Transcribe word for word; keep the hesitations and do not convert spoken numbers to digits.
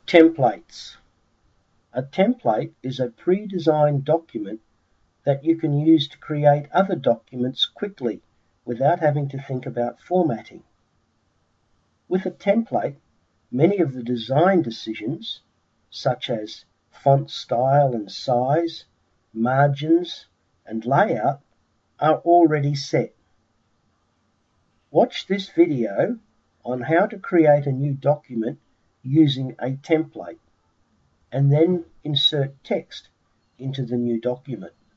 Templates. A template is a pre-designed document that you can use to create other documents quickly without having to think about formatting. With a template, many of the design decisions, such as font style and size, margins, and layout, are already set. Watch this video on how to create a new document using a template, and then insert text into the new document.